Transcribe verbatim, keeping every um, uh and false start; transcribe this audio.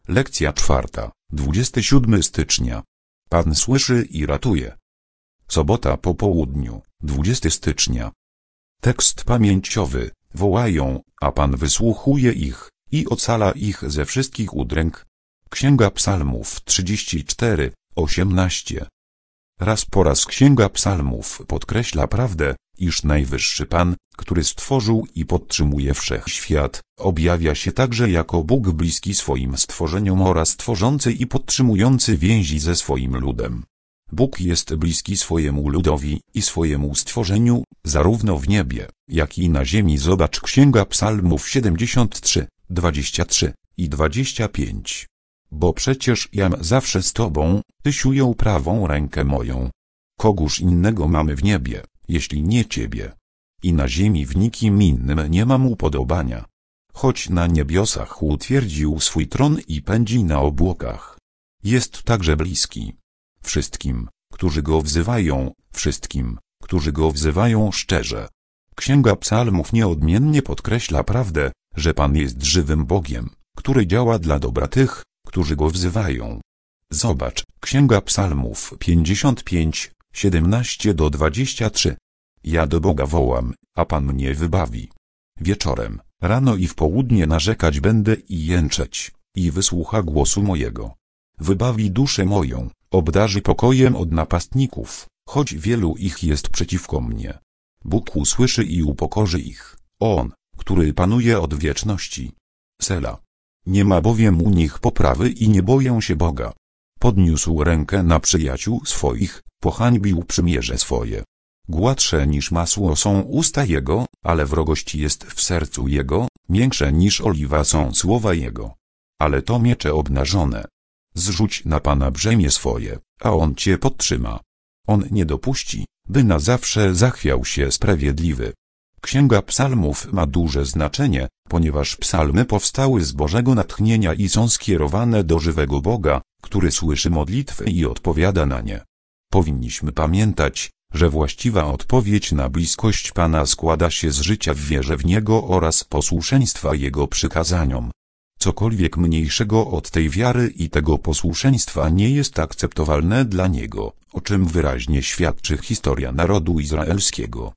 Lekcja czwarta, dwudziestego siódmego stycznia. Pan słyszy i ratuje. Sobota po południu, dwudziestego stycznia. Tekst pamięciowy. Wołają, a Pan wysłuchuje ich i ocala ich ze wszystkich udręk. Księga Psalmów trzydzieści cztery, osiemnaście. Raz po raz Księga Psalmów podkreśla prawdę, iż najwyższy Pan, który stworzył i podtrzymuje wszechświat, objawia się także jako Bóg bliski swoim stworzeniom oraz tworzący i podtrzymujący więzi ze swoim ludem. Bóg jest bliski swojemu ludowi i swojemu stworzeniu, zarówno w niebie, jak i na ziemi. Zobacz Księga Psalmów siedemdziesiąt trzy, dwadzieścia trzy i dwadzieścia pięć. Bo przecież jam zawsze z Tobą, Tyś ujął prawą rękę moją. Kogóż innego mamy w niebie, jeśli nie Ciebie? I na ziemi w nikim innym nie mam upodobania. Choć na niebiosach utwierdził swój tron i pędzi na obłokach. Jest także bliski wszystkim, którzy Go wzywają, wszystkim, którzy Go wzywają szczerze. Księga Psalmów nieodmiennie podkreśla prawdę, że Pan jest żywym Bogiem, który działa dla dobra tych, którzy Go wzywają. Zobacz, Księga Psalmów pięćdziesiąt pięć, siedemnaście do dwudziestu trzech. Ja do Boga wołam, a Pan mnie wybawi. Wieczorem, rano i w południe narzekać będę i jęczeć, i wysłucha głosu mojego. Wybawi duszę moją, obdarzy pokojem od napastników, choć wielu ich jest przeciwko mnie. Bóg usłyszy i upokorzy ich, On, który panuje od wieczności. Sela. Nie ma bowiem u nich poprawy i nie boją się Boga. Podniósł rękę na przyjaciół swoich, pohańbił przymierze swoje. Gładsze niż masło są usta Jego, ale wrogość jest w sercu Jego, miększe niż oliwa są słowa Jego. Ale to miecze obnażone. Zrzuć na Pana brzemię swoje, a On Cię podtrzyma. On nie dopuści, by na zawsze zachwiał się sprawiedliwy. Księga Psalmów ma duże znaczenie, ponieważ psalmy powstały z Bożego natchnienia i są skierowane do żywego Boga, który słyszy modlitwy i odpowiada na nie. Powinniśmy pamiętać, że właściwa odpowiedź na bliskość Pana składa się z życia w wierze w Niego oraz posłuszeństwa Jego przykazaniom. Cokolwiek mniejszego od tej wiary i tego posłuszeństwa nie jest akceptowalne dla Niego, o czym wyraźnie świadczy historia narodu izraelskiego.